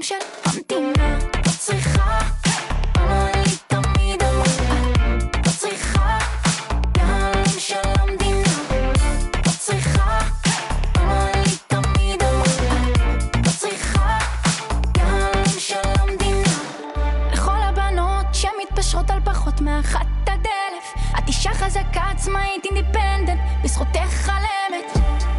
של המדינה. לא צריכה, אמרה לי תמיד אמרה, לא צריכה, יעלם של המדינה. לא צריכה, אמרה לי תמיד אמרה, לא צריכה, יעלם של המדינה. לכל הבנות שמתפשרות על פחות מאחת עד 1,000, את אישה חזקה, עצמאית, אינדיפנדנט, בזכותך חלמת.